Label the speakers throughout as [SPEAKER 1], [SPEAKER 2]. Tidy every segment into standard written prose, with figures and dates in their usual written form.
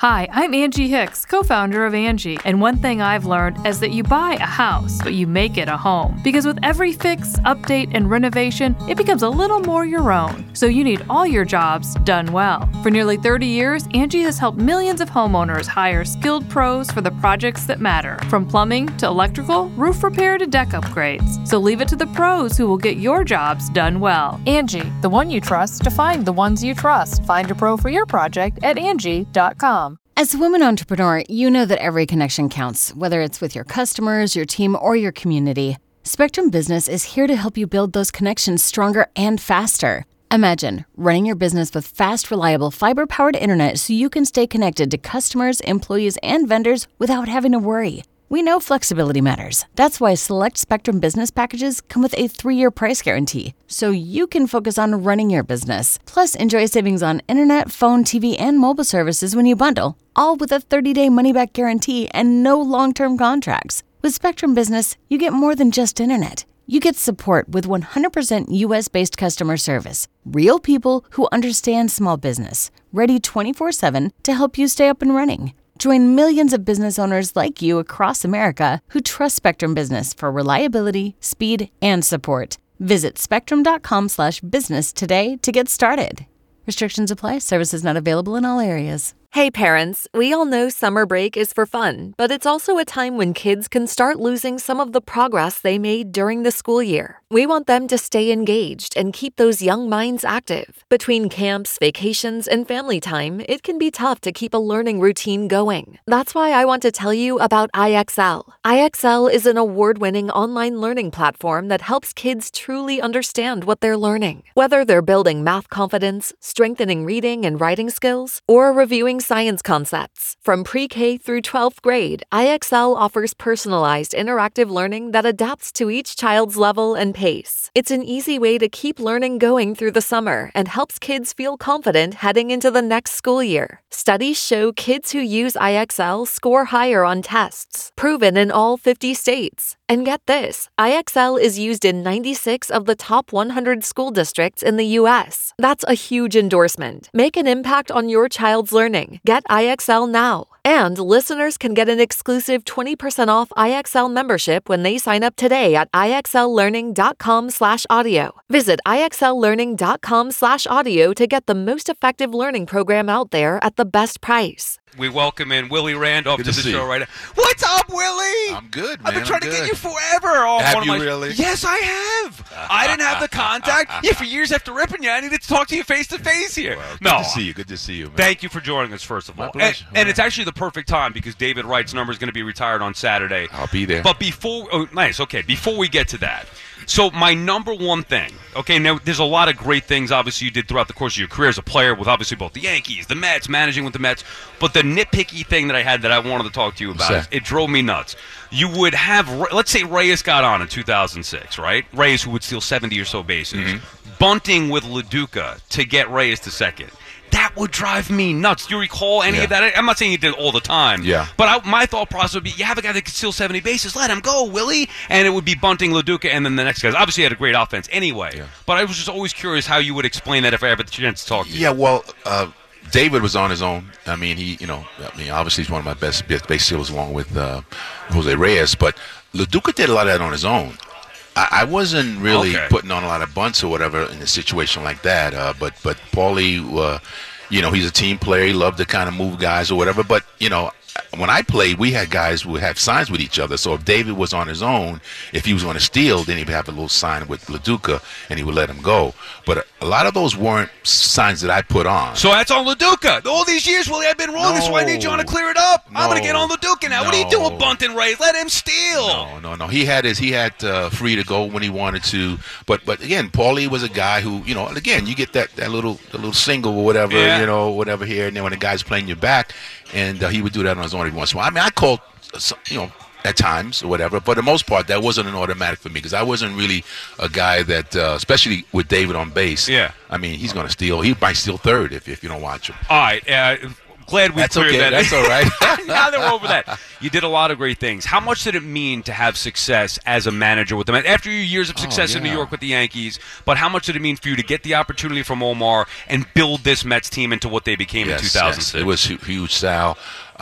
[SPEAKER 1] Hi, I'm Angie Hicks, co-founder of Angie, and one thing I've learned is that you buy a house, but you make it a home. Because with every fix, update, and renovation, it becomes a little more your own. So you need all your jobs done well. For nearly 30 years, Angie has helped millions of homeowners hire skilled pros for the projects that matter, from plumbing to electrical, roof repair to deck upgrades. So leave it to the pros who will get your jobs done well. Angie, the one you trust to find the ones you trust. Find a pro for your project at Angie.com.
[SPEAKER 2] As a woman entrepreneur, you know that every connection counts, whether it's with your customers, your team, or your community. Spectrum Business is here to help you build those connections stronger and faster. Imagine running your business with fast, reliable, fiber-powered internet so you can stay connected to customers, employees, and vendors without having to worry. We know flexibility matters. That's why select Spectrum Business packages come with a 3-year price guarantee, so you can focus on running your business. Plus, enjoy savings on internet, phone, TV, and mobile services when you bundle, all with a 30-day money-back guarantee and no long-term contracts. With Spectrum Business, you get more than just internet. You get support with 100% U.S.-based customer service. Real people who understand small business, ready 24/7 to help you stay up and running. Join millions of business owners like you across America who trust Spectrum Business for reliability, speed, and support. Visit spectrum.com/business today to get started. Restrictions apply. Services not available in all areas.
[SPEAKER 3] Hey parents, we all know summer break is for fun, but it's also a time when kids can start losing some of the progress they made during the school year. We want them to stay engaged and keep those young minds active. Between camps, vacations, and family time, it can be tough to keep a learning routine going. That's why I want to tell you about IXL. IXL is an award-winning online learning platform that helps kids truly understand what they're learning. Whether they're building math confidence, strengthening reading and writing skills, or reviewing science concepts. From pre-K through 12th grade, IXL offers personalized interactive learning that adapts to each child's level and pace. It's an easy way to keep learning going through the summer and helps kids feel confident heading into the next school year. Studies show kids who use IXL score higher on tests, proven in all 50 states. And get this, IXL is used in 96 of the top 100 school districts in the U.S. That's a huge endorsement. Make an impact on your child's learning. Get IXL now. And listeners can get an exclusive 20% off IXL membership when they sign up today at IXLlearning.com/audio. Visit IXLlearning.com/audio to get the most effective learning program out there at the best price.
[SPEAKER 4] We welcome in Willie Randolph to the show right now. What's up, Willie?
[SPEAKER 5] I'm good, man.
[SPEAKER 4] I've been trying to get you forever.
[SPEAKER 5] Have you really?
[SPEAKER 4] Yes, I have. I didn't have the contact. Yeah, for years after ripping you, I needed to talk to you face to face here.
[SPEAKER 5] Well,
[SPEAKER 4] no,
[SPEAKER 5] good to see you, man.
[SPEAKER 4] Thank you for joining us, first of all.
[SPEAKER 5] My pleasure.
[SPEAKER 4] And it's actually the perfect time because David Wright's number is going to be retired on Saturday.
[SPEAKER 5] I'll be there.
[SPEAKER 4] But before we get to that, so my number one thing, okay, now there's a lot of great things, obviously, you did throughout the course of your career as a player with obviously both the Yankees, the Mets, managing with the Mets, but the nitpicky thing that I had that I wanted to talk to you about, it drove me nuts. You would have, let's say Reyes got on in 2006, right? Reyes, who would steal 70 or so bases, bunting with LaDuca to get Reyes to second. That would drive me nuts. Do you recall any of that? I'm not saying he did it all the time.
[SPEAKER 5] Yeah.
[SPEAKER 4] But my thought process would be, you have a guy that can steal 70 bases, let him go, Willie. And it would be bunting LaDuca and then the next guys. Obviously, he had a great offense anyway. Yeah. But I was just always curious how you would explain that if I ever had the chance to talk to you.
[SPEAKER 5] Yeah, well, David was on his own. I mean, obviously he's one of my best base stealers along with Jose Reyes. But LaDuca did a lot of that on his own. I wasn't really putting on a lot of bunts or whatever in a situation like that. But Paulie, he's a team player. He loved to kind of move guys or whatever. But, when I played, we had guys who would have signs with each other. So if David was on his own, if he was going to steal, then he'd have a little sign with LaDuca, and he would let him go. But a lot of those weren't signs that I put on.
[SPEAKER 4] So that's on LaDuca. All these years, Willie, I've been wrong. That's why I need John to clear it up. I'm going to get on LaDuca now. What are you doing, bunting Reyes? Let him steal.
[SPEAKER 5] No. He had free to go when he wanted to. But again, Paulie was a guy who, again, you get that little single or whatever, whatever here, and then when the guy's playing your back, and he would do that on his own every once in a while. I mean, I called, at times or whatever, but for the most part, that wasn't an automatic for me because I wasn't really a guy that, especially with David on base.
[SPEAKER 4] Yeah.
[SPEAKER 5] I mean, he's going to steal. He might steal third if you don't watch him.
[SPEAKER 4] All right. glad we cleared that.
[SPEAKER 5] That's all right.
[SPEAKER 4] Now that we're over that. You did a lot of great things. How much did it mean to have success as a manager with the Mets? After your years of success in New York with the Yankees, but how much did it mean for you to get the opportunity from Omar and build this Mets team into what they became in 2006?
[SPEAKER 5] Yes. It was huge, Sal.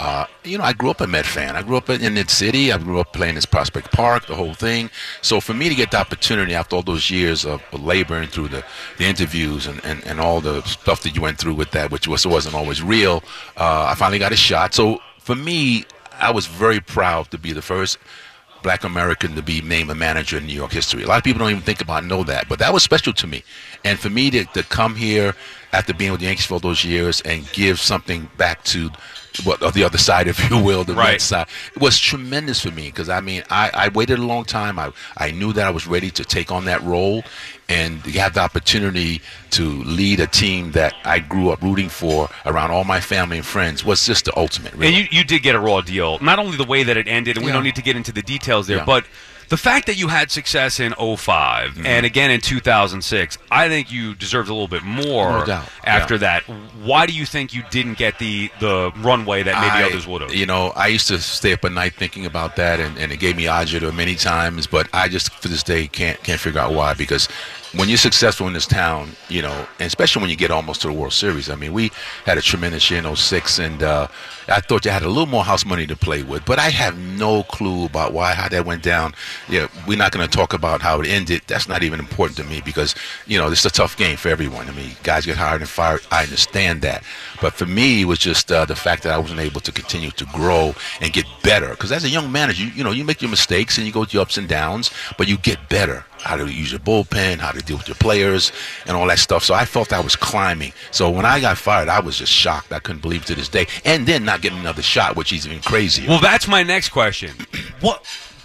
[SPEAKER 5] I grew up a Met fan. I grew up in the city. I grew up playing in Prospect Park, the whole thing. So for me to get the opportunity after all those years of laboring through the interviews and all the stuff that you went through with that, which wasn't always real, I finally got a shot. So for me, I was very proud to be the first Black American to be named a manager in New York history. A lot of people don't even think about know that, but that was special to me. And for me to come here after being with the Yankees for all those years and give something back to the other side, if you will, the Mets side, it was tremendous for me because, I waited a long time. I knew that I was ready to take on that role and to have the opportunity to lead a team that I grew up rooting for around all my family and friends was just the ultimate. Really.
[SPEAKER 4] And you did get a raw deal. Not only the way that it ended, and we don't need to get into the details there, but the fact that you had success in 2005 and again in 2006, I think you deserved a little bit more after that. Why do you think you didn't get the runway that maybe others would have?
[SPEAKER 5] I used to stay up at night thinking about that, and it gave me agita many times, but I just, to this day, can't figure out why, because when you're successful in this town, and especially when you get almost to the World Series, we had a tremendous year in 2006, and I thought you had a little more house money to play with, but I have no clue about how that went down. Yeah, we're not going to talk about how it ended. That's not even important to me because, it's a tough game for everyone. Guys get hired and fired. I understand that. But for me, it was just the fact that I wasn't able to continue to grow and get better. Because as a young manager, you make your mistakes and you go through your ups and downs, but you get better. How to use your bullpen, how to deal with your players, and all that stuff. So I felt I was climbing. So when I got fired, I was just shocked. I couldn't believe it to this day. And then not getting another shot, which is even crazier.
[SPEAKER 4] Well, that's my next question. What,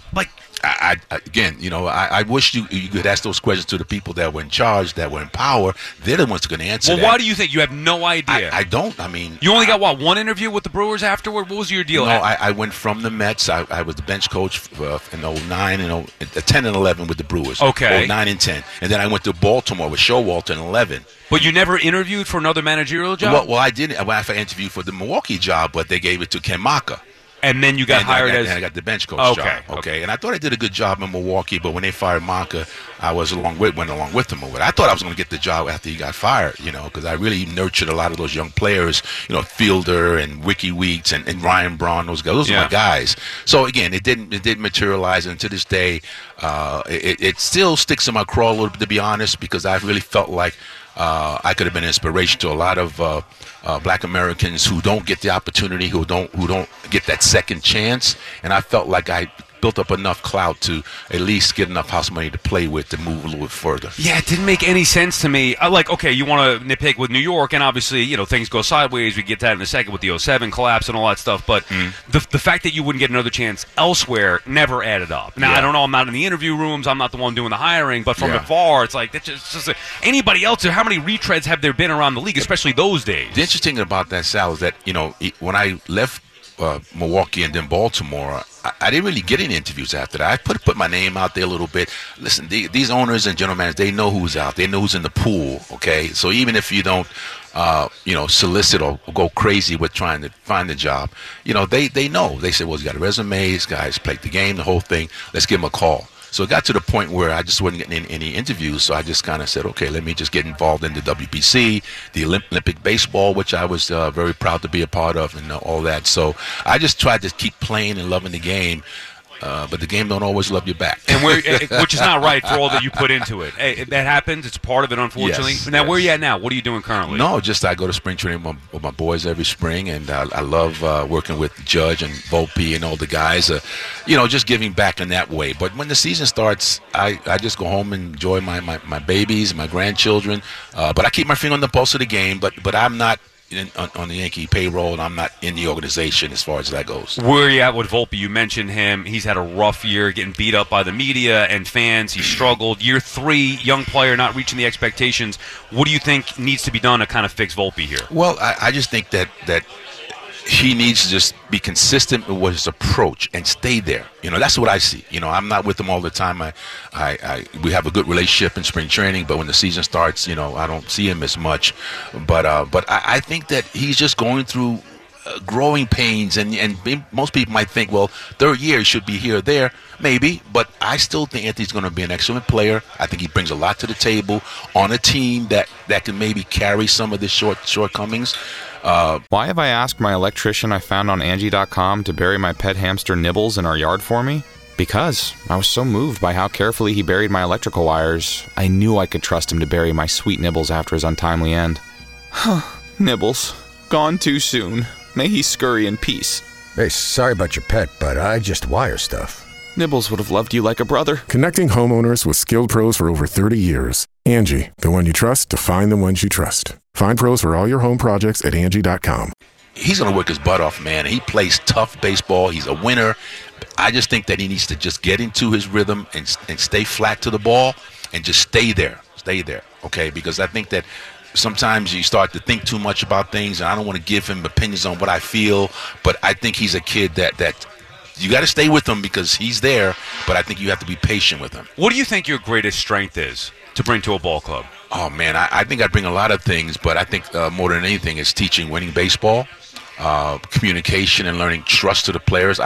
[SPEAKER 5] I wish you could ask those questions to the people that were in charge, that were in power. They're the ones who are going to answer that.
[SPEAKER 4] Well, why do you think? You have no idea.
[SPEAKER 5] I don't.
[SPEAKER 4] You only got, one interview with the Brewers afterward? What was your deal?
[SPEAKER 5] No, I went from the Mets. I was the bench coach in 09 and 10 and 11 with the Brewers.
[SPEAKER 4] Okay.
[SPEAKER 5] 09 and 10. And then I went to Baltimore with Showalter in 11.
[SPEAKER 4] But you never interviewed for another managerial job?
[SPEAKER 5] Well, I didn't. I interviewed for the Milwaukee job, but they gave it to Ken Maka.
[SPEAKER 4] And then you got hired
[SPEAKER 5] and I got the bench coach job. Okay. And I thought I did a good job in Milwaukee, but when they fired Maka, I went along with them over there. I thought I was going to get the job after he got fired, because I really nurtured a lot of those young players, Fielder and Ricky Weeks and Ryan Braun, those guys. Those are my guys. So again, it didn't materialize, and to this day, it still sticks in my craw a little bit, to be honest, because I really felt like I could have been an inspiration to a lot of Black Americans who don't get the opportunity, who don't get that second chance, and I felt like I built up enough clout to at least get enough house money to play with to move a little bit further.
[SPEAKER 4] Yeah, it didn't make any sense to me. Okay, you want to nitpick with New York, and obviously, things go sideways. We get that in a second with the 2007 collapse and all that stuff, but the fact that you wouldn't get another chance elsewhere never added up. Now, I don't know, I'm not in the interview rooms, I'm not the one doing the hiring, but from afar, it's like, that's just anybody else, how many retreads have there been around the league, especially those days?
[SPEAKER 5] The interesting thing about that, Sal, is that, when I left Milwaukee and then Baltimore, I didn't really get any interviews after that. I put my name out there a little bit. Listen, these owners and general managers, they know who's out. They know who's in the pool, okay? So even if you don't, solicit or go crazy with trying to find a job, they know. They say, well, he's got a resume. This guy's played the game, the whole thing. Let's give him a call. So it got to the point where I just wasn't getting any interviews, so I just kind of said, okay, let me just get involved in the WBC, the Olympic baseball, which I was very proud to be a part of, and all that. So I just tried to keep playing and loving the game. But the game don't always love you back.
[SPEAKER 4] And which is not right for all that you put into it. Hey, that happens. It's part of it, unfortunately.
[SPEAKER 5] Yes,
[SPEAKER 4] now, where are you at now? What are you doing currently?
[SPEAKER 5] No, just I go to spring training with my boys every spring, and I love working with Judge and Volpe and all the guys, just giving back in that way. But when the season starts, I just go home and enjoy my babies, my grandchildren. But I keep my finger on the pulse of the game, but I'm not on the Yankee payroll, and I'm not in the organization as far as that goes.
[SPEAKER 4] Where are you at with Volpe? You mentioned him. He's had a rough year, getting beat up by the media and fans. He struggled. Year 3, young player, not reaching the expectations. What do you think needs to be done to kind of fix Volpe here?
[SPEAKER 5] Well, I just think that he needs to just be consistent with his approach and stay there. That's what I see. I'm not with him all the time. We have a good relationship in spring training, but when the season starts, I don't see him as much. But I think that he's just going through growing pains, and most people might think, well, third year he should be here or there. Maybe, but I still think Anthony's going to be an excellent player. I think he brings a lot to the table on a team that can maybe carry some of the shortcomings.
[SPEAKER 6] Why have I asked my electrician I found on Angie.com to bury my pet hamster Nibbles in our yard for me? Because I was so moved by how carefully he buried my electrical wires, I knew I could trust him to bury my sweet Nibbles after his untimely end. Nibbles, gone too soon. May he scurry in peace.
[SPEAKER 7] Hey, sorry about your pet, but I just wire stuff.
[SPEAKER 6] Nibbles would have loved you like a brother.
[SPEAKER 8] Connecting homeowners with skilled pros for over 30 years. Angie, the one you trust to find the ones you trust. Find pros for all your home projects at Angie.com.
[SPEAKER 5] He's going to work his butt off, man. He plays tough baseball. He's a winner. I just think that he needs to just get into his rhythm and stay flat to the ball and just stay there. Stay there, okay? Because I think that sometimes you start to think too much about things, and I don't want to give him opinions on what I feel, but I think he's a kid that you got to stay with him because he's there, but I think you have to be patient with him.
[SPEAKER 4] What do you think your greatest strength is to bring to a ball club?
[SPEAKER 5] Oh, man, I think I bring a lot of things, but I think more than anything is teaching winning baseball, communication and learning trust to the players.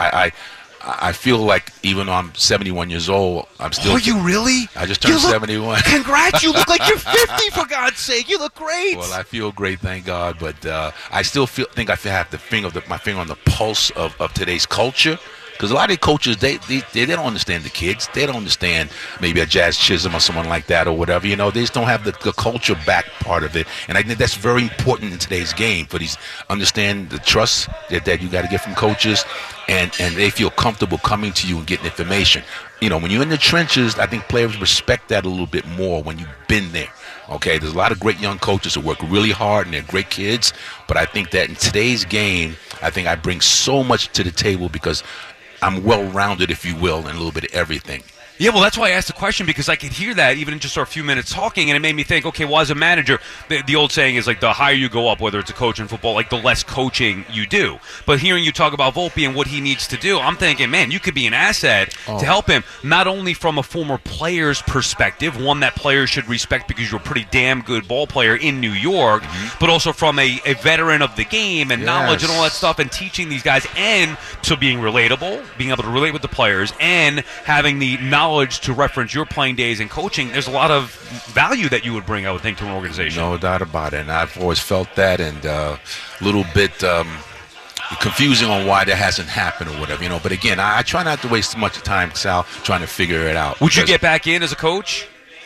[SPEAKER 5] I feel like even though I'm 71 years old, I'm still...
[SPEAKER 4] Oh, you really?
[SPEAKER 5] I just turned 71.
[SPEAKER 4] Congrats, you look like you're 50, for God's sake. You look great.
[SPEAKER 5] Well, I feel great, thank God, but I still think I have my finger on the pulse of today's culture. Because a lot of coaches, they don't understand the kids. They don't understand maybe a Jazz Chisholm or someone like that or whatever. You know, they just don't have the culture back part of it. And I think that's very important in today's game for these understand the trust that you got to get from coaches, and they feel comfortable coming to you and getting information. You know, when you're in the trenches, I think players respect that a little bit more when you've been there. Okay, there's a lot of great young coaches who work really hard and they're great kids. But I think that in today's game, I think I bring so much to the table because I'm well-rounded, if you will, in a little bit of everything.
[SPEAKER 4] Yeah, well, that's why I asked the question, because I could hear that even in just our few minutes talking, and it made me think, okay, well, as a manager, the old saying is, like, the higher you go up, whether it's a coach in football, like, the less coaching you do. But hearing you talk about Volpe and what he needs to do, I'm thinking, man, you could be an asset to help him, not only from a former player's perspective, one that players should respect because you're a pretty damn good ball player in New York, but also from a veteran of the game and knowledge and all that stuff, and teaching these guys, and to being relatable, being able to relate with the players, and having the knowledge to reference your playing days and coaching. There's a lot of value that you would bring, I would think, to an organization.
[SPEAKER 5] No doubt about it, and I've always felt that, and a little bit confusing on why that hasn't happened or whatever, you know. But again, I try not to waste too much time, Sal, trying to figure it out.
[SPEAKER 4] Would you get back in as a coach?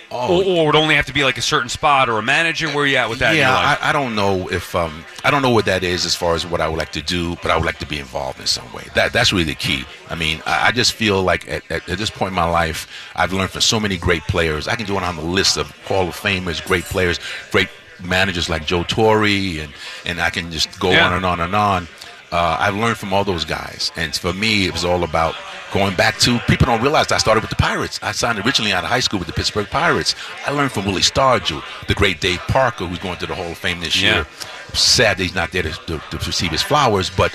[SPEAKER 4] Or would it only have to be like a certain spot or a manager? Where are you at with that?
[SPEAKER 5] Yeah, I don't know if I don't know what that is as far as what I would like to do, but I would like to be involved in some way. That's really the key. I mean, I just feel like at this point in my life, I've learned from so many great players. I can go on the list of Hall of Famers, great players, great managers like Joe Torre, and I can just go on and on and on. I've learned from all those guys, and for me, it was all about going back to, people don't realize I started with the Pirates. I signed originally out of high school with the Pittsburgh Pirates. I learned from Willie Stargell, the great Dave Parker, who's going to the Hall of Fame this year. Sad that he's not there to receive his flowers, but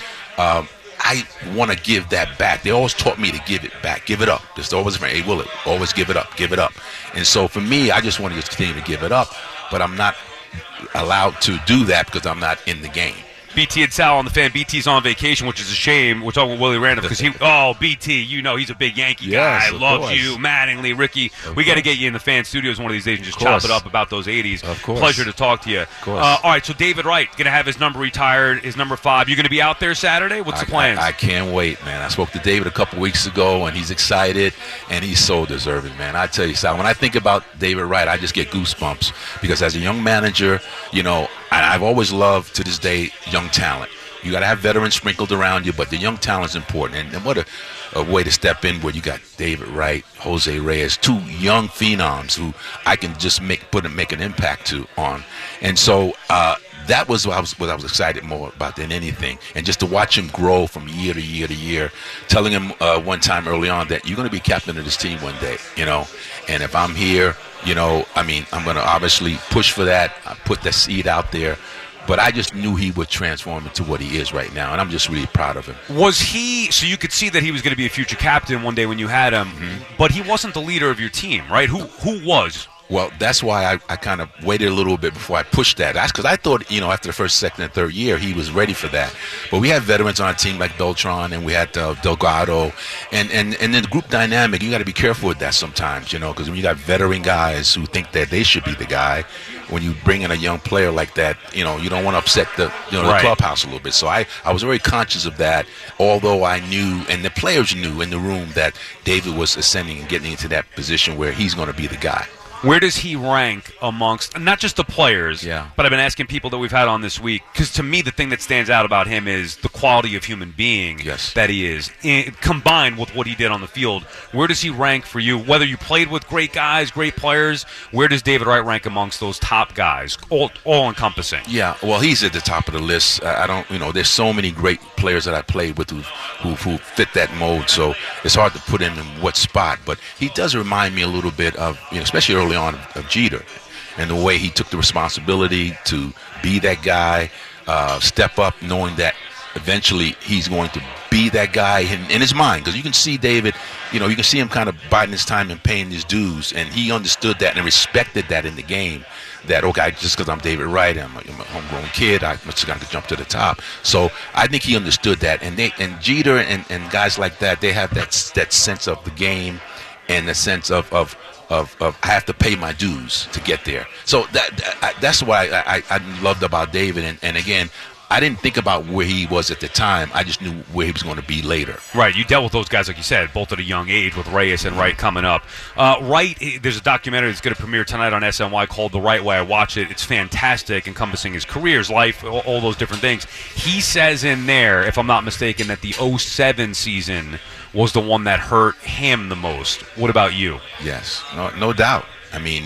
[SPEAKER 5] I want to give that back. They always taught me to give it back, give it up. Just always, hey, Willie, always give it up, give it up. And so for me, I just want to just continue to give it up, but I'm not allowed to do that because I'm not in the game.
[SPEAKER 4] BT and Sal on the Fan. BT's on vacation, which is a shame. We're talking with Willie Randolph because BT, you know, he's a big Yankee guy. Loves you, Mattingly, Ricky. We got to get you in the Fan studios one of these days and just chop it up about those 80s.
[SPEAKER 5] Of course.
[SPEAKER 4] Pleasure to talk to you. All right, so David Wright going to have his number retired, his number 5. You're going to be out there Saturday? What's the plans?
[SPEAKER 5] I can't wait, man. I spoke to David a couple weeks ago, and he's excited, and he's so deserving, man. I tell you, Sal, when I think about David Wright, I just get goosebumps because as a young manager, you know, I've always loved, to this day, young talent. You got to have veterans sprinkled around you, but the young talent's important. And what a way to step in where you got David Wright, Jose Reyes, 2 young phenoms who I can just make an impact on. And so that was what I was excited more about than anything. And just to watch him grow from year to year to year, telling him one time early on that you're going to be captain of this team one day, you know. And if I'm here, you know, I mean, I'm going to obviously push for that. I put that seed out there. But I just knew he would transform into what he is right now, and I'm just really proud of him.
[SPEAKER 4] Was he, so you could see that he was going to be a future captain one day when you had him, but he wasn't the leader of your team, right? Who was?
[SPEAKER 5] Well, that's why I kind of waited a little bit before I pushed that. That's because I thought, after the first, second, and third year, he was ready for that. But we had veterans on our team like Beltran, and we had Delgado, and then the group dynamic. You got to be careful with that sometimes, because when you got veteran guys who think that they should be the guy, when you bring in a young player like that, you don't want to upset the the clubhouse a little bit. So I was very conscious of that. Although I knew, and the players knew in the room, that David was ascending and getting into that position where he's going to be the guy.
[SPEAKER 4] Where does he rank amongst, not just the players, but I've been asking people that we've had on this week, because to me the thing that stands out about him is the quality of human being that he is, combined with what he did on the field. Where does he rank for you? Whether you played with great guys, great players, where does David Wright rank amongst those top guys, all-encompassing?
[SPEAKER 5] Yeah, well, he's at the top of the list. There's so many great players that I played with who fit that mold, so it's hard to put him in what spot. But he does remind me a little bit of, especially early on, of Jeter, and the way he took the responsibility to be that guy, step up, knowing that eventually he's going to be that guy in his mind. Because you can see David, you can see him kind of biding his time and paying his dues, and he understood that and respected that in the game. That, okay, just because I'm David Wright, I'm a homegrown kid, I just got to jump to the top. So I think he understood that, and Jeter and guys like that, they have that sense of the game and the sense of I have to pay my dues to get there. So that's what I loved about David. And again, I didn't think about where he was at the time. I just knew where he was going to be later.
[SPEAKER 4] Right. You dealt with those guys, like you said, both at a young age, with Reyes and Wright coming up. Wright, there's a documentary that's going to premiere tonight on SNY called The Right Way. I watched it. It's fantastic, encompassing his career, his life, all those different things. He says in there, if I'm not mistaken, that the 2007 season was the one that hurt him the most. What about you?
[SPEAKER 5] Yes, no doubt. I mean,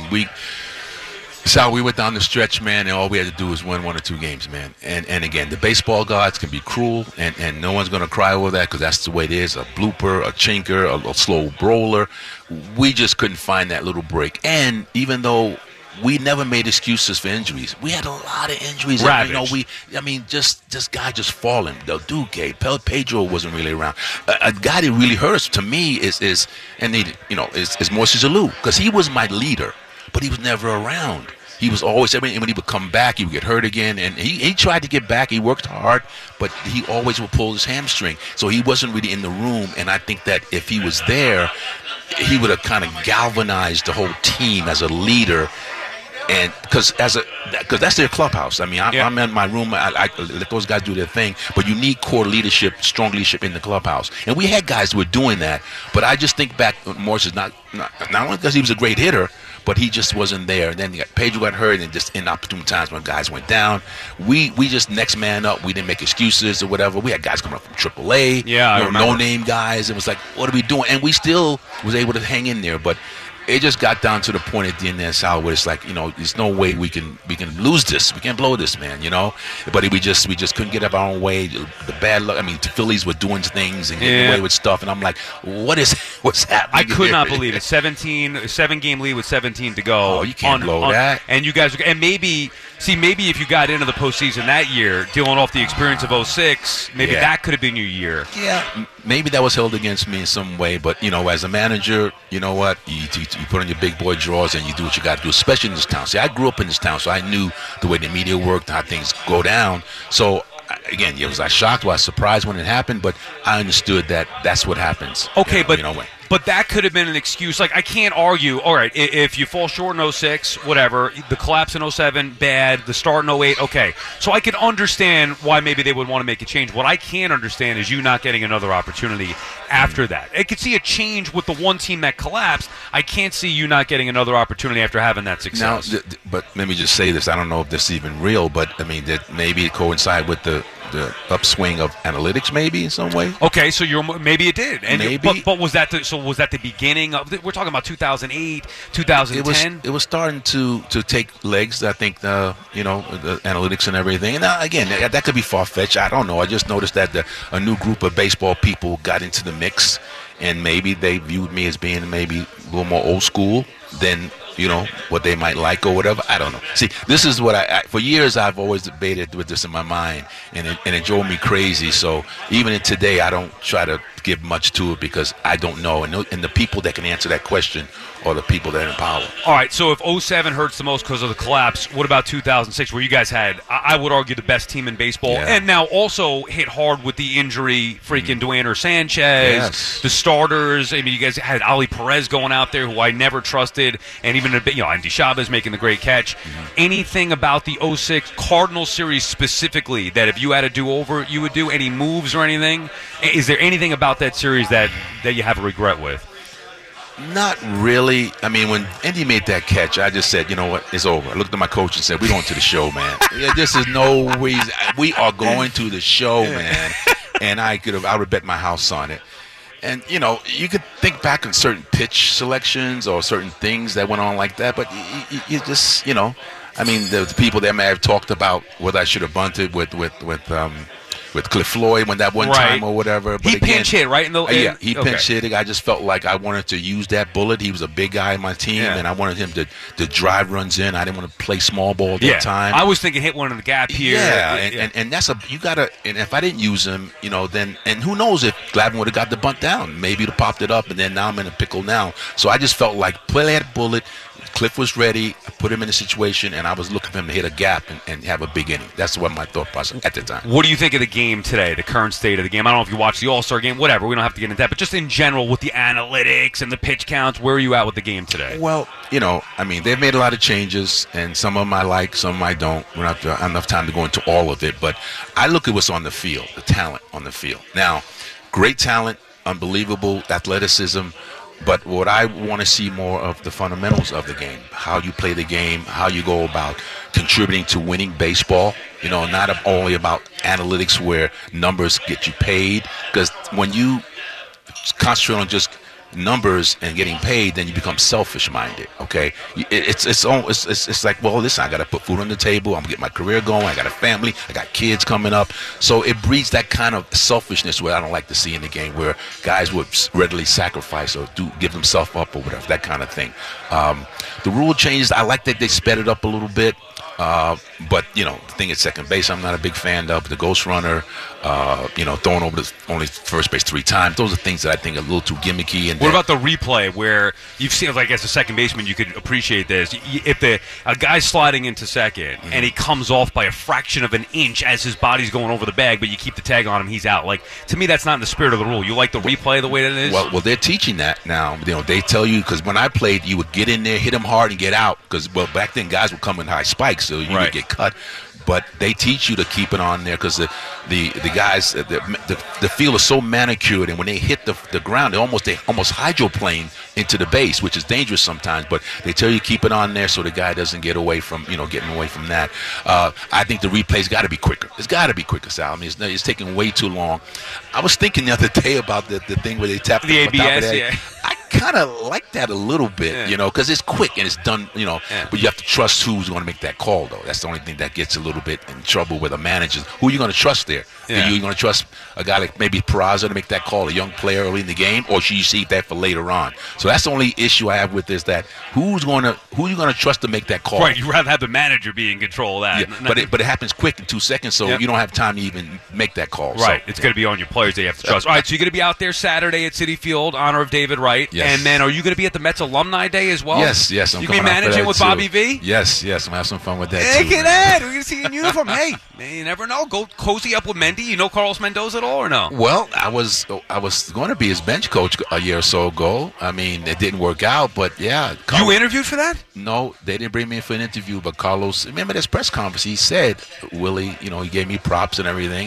[SPEAKER 5] So we went down the stretch, man, and all we had to do was win 1 or 2 games, man. And again, the baseball gods can be cruel, and no one's going to cry over that because that's the way it is. A blooper, a chinker, a slow roller. We just couldn't find that little break. And even though we never made excuses for injuries, we had a lot of injuries. This guy just falling. Del Duque, Pedro wasn't really around. A guy that really hurt us, to me, is Moises Alou, because he was my leader, but he was never around. He was always, when he would come back, he would get hurt again, and he tried to get back. He worked hard, but he always would pull his hamstring, so he wasn't really in the room. And I think that if he was there, he would have kind of galvanized the whole team as a leader. And because that's their clubhouse. I mean, I'm in my room. I let those guys do their thing. But you need core leadership, strong leadership in the clubhouse. And we had guys who were doing that. But I just think back, Morris is not only because he was a great hitter, but he just wasn't there. And then Pedro got hurt, and just inopportune times when guys went down. We just next man up. We didn't make excuses or whatever. We had guys coming up from AAA. No-name guys. It was like, what are we doing? And we still was able to hang in there. But it just got down to the point at the end of the where it's like, there's no way we can lose this. We can't blow this, man, But we just couldn't get up our own way. The bad luck. I mean, the Phillies were doing things and getting away with stuff, and I'm like, what's happening?
[SPEAKER 4] I could not believe it. 7-game lead with 17 to go.
[SPEAKER 5] Oh, you can't blow that.
[SPEAKER 4] And you guys, and maybe if you got into the postseason that year, dealing off the experience of 2006, maybe that could have been your year.
[SPEAKER 5] Yeah, maybe that was held against me in some way. But as a manager, you know what? You put on your big boy drawers and you do what you got to do, especially in this town. See, I grew up in this town, so I knew the way the media worked, how things go down. So, again, was I shocked? Was I surprised when it happened? But I understood that that's what happens.
[SPEAKER 4] Okay, but that could have been an excuse. Like, I can't argue, all right, if you fall short in 2006, whatever, the collapse in 2007, bad, the start in 2008, okay. So I could understand why maybe they would want to make a change. What I can't understand is you not getting another opportunity after that. I could see a change with the one team that collapsed. I can't see you not getting another opportunity after having that success.
[SPEAKER 5] Now, but let me just say this. I don't know if this is even real, but, I mean, that maybe it coincide with the upswing of analytics, maybe in some way.
[SPEAKER 4] Okay, so maybe it did. And
[SPEAKER 5] maybe.
[SPEAKER 4] But was that the beginning of? We're talking about 2008, 2010.
[SPEAKER 5] It was starting to take legs. I think the analytics and everything. And now, again, that could be far fetched. I don't know. I just noticed that a new group of baseball people got into the mix, and maybe they viewed me as being maybe a little more old school than what they might like or whatever. I don't know. See, this is what for years I've always debated with this in my mind, and it drove me crazy. So even today, I don't try to give much to it because I don't know. And the people that can answer that question are the people that are in power.
[SPEAKER 4] All right, so if 07 hurts the most because of the collapse, what about 2006 where you guys had, I would argue, the best team in baseball, and now also hit hard with the injury, freaking Duaner Sanchez, the starters. I mean, you guys had Ali Perez going out there, who I never trusted, and even Andy Chavez making the great catch. Anything about the 06 Cardinals series specifically that if you had a do-over, you would do? Any moves or anything? Is there anything about that series that you have a regret with?
[SPEAKER 5] Not really. I mean, when Indy made that catch, I just said, you know what, it's over. I looked at my coach and said, we're going to the show, man. This is no reason. We are going to the show, man. And I would have bet my house on it. And, you could think back on certain pitch selections or certain things that went on like that, but you just, I mean, the people that may have talked about whether I should have bunted with Cliff Floyd when that one time or whatever. But
[SPEAKER 4] he pinch hit, right?
[SPEAKER 5] He pinch hit. I just felt like I wanted to use that bullet. He was a big guy in my team, and I wanted him to drive runs in. I didn't want to play small ball at that time.
[SPEAKER 4] I was thinking hit one in the gap here.
[SPEAKER 5] And that's you gotta. And if I didn't use him, then who knows if Glavine would have got the bunt down? Maybe he'd have popped it up, and then now I'm in a pickle now. So I just felt like play that bullet. Cliff was ready. I put him in a situation, and I was looking for him to hit a gap and have a big inning. That's what my thought process at the time.
[SPEAKER 4] What do you think of the game today, the current state of the game? I don't know if you watched the All-Star game, whatever. We don't have to get into that. But just in general, with the analytics and the pitch counts, where are you at with the game today?
[SPEAKER 5] Well, I mean, they've made a lot of changes, and some of them I like, some of them I don't. We don't have enough time to go into all of it. But I look at what's on the field, the talent on the field. Now, great talent, unbelievable athleticism. But what I want to see more of the fundamentals of the game, how you play the game, how you go about contributing to winning baseball, not only about analytics where numbers get you paid. Because when you concentrate on just numbers and getting paid, then you become selfish-minded. Okay, it's like, well, listen, I got to put food on the table. I'm gonna get my career going. I got a family. I got kids coming up. So it breeds that kind of selfishness where I don't like to see in the game, where guys would readily sacrifice or give themselves up or whatever, that kind of thing. The rule changes. I like that they sped it up a little bit. But the thing at second base, I'm not a big fan of the ghost runner. Throwing over only first base 3 times. Those are things that I think are a little too gimmicky. And
[SPEAKER 4] what about the replay where you've seen, like as a second baseman, you could appreciate this. If a guy's sliding into second and he comes off by a fraction of an inch as his body's going over the bag, but you keep the tag on him, he's out. Like, to me, that's not in the spirit of the rule. You like the replay the way that it is?
[SPEAKER 5] Well, they're teaching that now. They tell you, because when I played, you would get in there, hit him hard, and get out. Because back then guys would come in high spikes, so you would get cut. But they teach you to keep it on there because the guys, the field is so manicured, and when they hit the ground, they almost hydroplane into the base, which is dangerous sometimes. But they tell you keep it on there so the guy doesn't get away from getting away from that. I think the replay's got to be quicker. It's got to be quicker, Sal. I mean, it's taking way too long. I was thinking the other day about the thing where they tap
[SPEAKER 4] the ABS. Yeah.
[SPEAKER 5] I kind of like that a little bit, because it's quick and it's done, but you have to trust who's going to make that call, though. That's the only thing that gets a little bit in trouble with the managers. Who are you going to trust there? Are you going to trust a guy like maybe Peraza to make that call, a young player early in the game, or should you save that for later on? So that's the only issue I have with this, that who are you going to trust to make that call?
[SPEAKER 4] Right, you'd rather have the manager be in control of that.
[SPEAKER 5] Yeah, but it happens quick in 2 seconds, so you don't have time to even make that call.
[SPEAKER 4] Right, so, it's going to be on your players that you have to trust. All right, so you're going to be out there Saturday at Citi Field, honor of David Wright, and then are you going to be at the Mets Alumni Day as well?
[SPEAKER 5] Yes.
[SPEAKER 4] You can be managing with Bobby V?
[SPEAKER 5] Yes, I'm going to have some fun with that,
[SPEAKER 4] too. Look at that. We're going to see you in uniform. Hey, man, you never know. Go cozy up with Mendy. You know Carlos Mendoza at all or no?
[SPEAKER 5] Well, I was going to be his bench coach a year or so ago. I mean, it didn't work out, but yeah.
[SPEAKER 4] You interviewed for that?
[SPEAKER 5] No, they didn't bring me in for an interview, but Carlos, remember this press conference, he said, Willie, he gave me props and everything.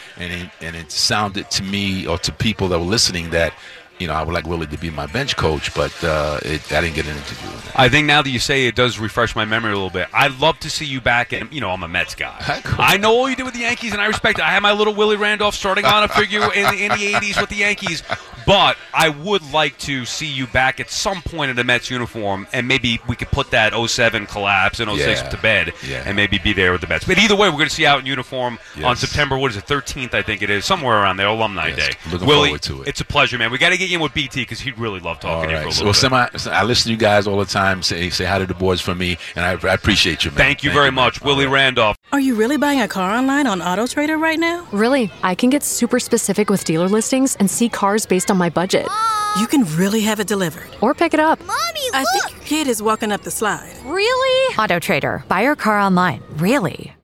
[SPEAKER 5] And it sounded to me or to people that were listening that, I would like Willie to be my bench coach, but I didn't get an interview.
[SPEAKER 4] I think now that you say it does refresh my memory a little bit. I'd love to see you back, and I'm a Mets guy. I know all you did with the Yankees, and I respect it. I had my little Willie Randolph starting on a figure in the 80s with the Yankees, but I would like to see you back at some point in the Mets uniform, and maybe we could put that 07 collapse and 06 to bed, and maybe be there with the Mets. But either way, we're going to see you out in uniform on September, 13th, I think it is, somewhere around there, Alumni Day.
[SPEAKER 5] Looking forward to it.
[SPEAKER 4] It's a pleasure, man. We got to get get you in with BT because he'd really love talking to you for a little bit.
[SPEAKER 5] I listen to you guys all the time. Say hi to the boys for me, and I appreciate you, man.
[SPEAKER 4] Thank you very much. Willie Randolph.
[SPEAKER 9] Are you really buying a car online on AutoTrader right now?
[SPEAKER 10] Really, I can get super specific with dealer listings and see cars based on my budget.
[SPEAKER 9] You can really have it delivered.
[SPEAKER 10] Or pick it up.
[SPEAKER 11] Mommy, look!
[SPEAKER 9] I think your kid is walking up the slide.
[SPEAKER 11] Really? AutoTrader. Buy your car online. Really?